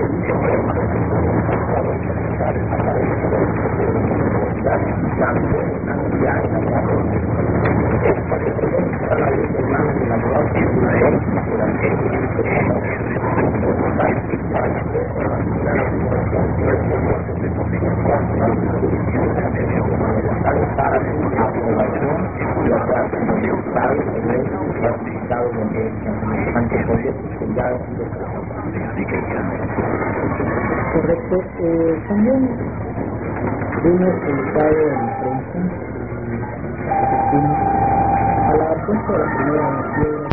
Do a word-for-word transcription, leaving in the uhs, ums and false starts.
Correcto. Eh, también vimos publicado en prensa, asistimos a la puesta de la primera piedra